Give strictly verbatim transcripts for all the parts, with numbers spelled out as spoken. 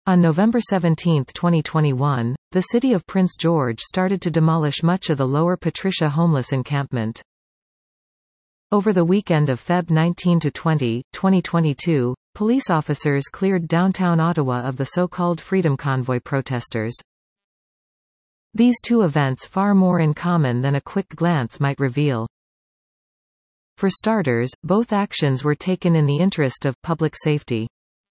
On November seventeenth twenty twenty-one, the city of Prince George started to demolish much of the Lower Patricia homeless encampment. Over the weekend of February nineteenth to twentieth, twenty twenty-two, police officers cleared downtown Ottawa of the so-called Freedom Convoy protesters. These two events far more in common than a quick glance might reveal. For starters, both actions were taken in the interest of public safety.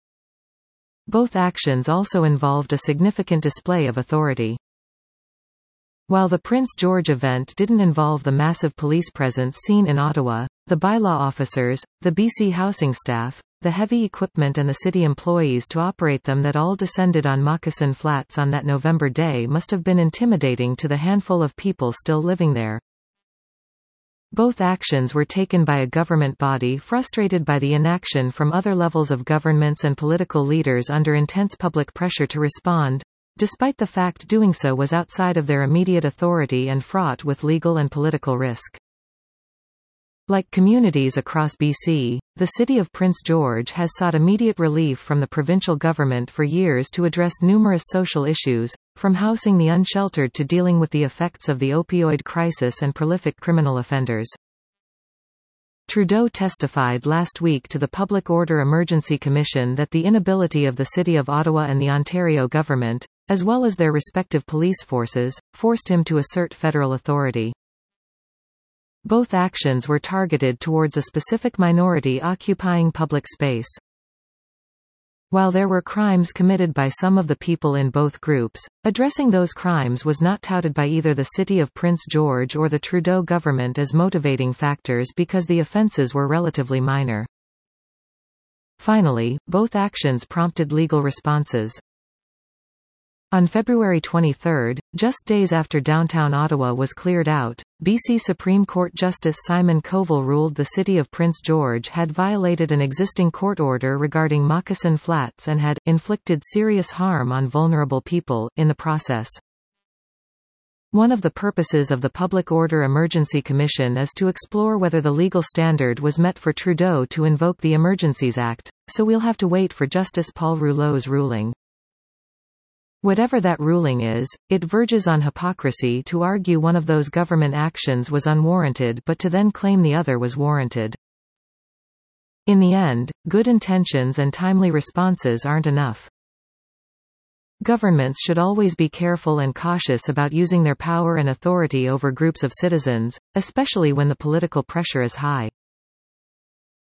Both actions also involved a significant display of authority. While the Prince George event didn't involve the massive police presence seen in Ottawa, the bylaw officers, the B C housing staff, the heavy equipment and the city employees to operate them that all descended on Moccasin Flats on that November day must have been intimidating to the handful of people still living there. Both actions were taken by a government body frustrated by the inaction from other levels of governments and political leaders under intense public pressure to respond, despite the fact doing so was outside of their immediate authority and fraught with legal and political risk. Like communities across B C, the city of Prince George has sought immediate relief from the provincial government for years to address numerous social issues, from housing the unsheltered to dealing with the effects of the opioid crisis and prolific criminal offenders. Trudeau testified last week to the Public Order Emergency Commission that the inability of the City of Ottawa and the Ontario government, as well as their respective police forces, forced him to assert federal authority. Both actions were targeted towards a specific minority occupying public space. While there were crimes committed by some of the people in both groups, addressing those crimes was not touted by either the City of Prince George or the Trudeau government as motivating factors because the offences were relatively minor. Finally, both actions prompted legal responses. On February twenty-third, just days after downtown Ottawa was cleared out, B C Supreme Court Justice Simon Covill ruled the City of Prince George had violated an existing court order regarding Moccasin Flats and had inflicted serious harm on vulnerable people in the process. One of the purposes of the Public Order Emergency Commission is to explore whether the legal standard was met for Trudeau to invoke the Emergencies Act, so we'll have to wait for Justice Paul Rouleau's ruling. Whatever that ruling is, it verges on hypocrisy to argue one of those government actions was unwarranted but to then claim the other was warranted. In the end, good intentions and timely responses aren't enough. Governments should always be careful and cautious about using their power and authority over groups of citizens, especially when the political pressure is high.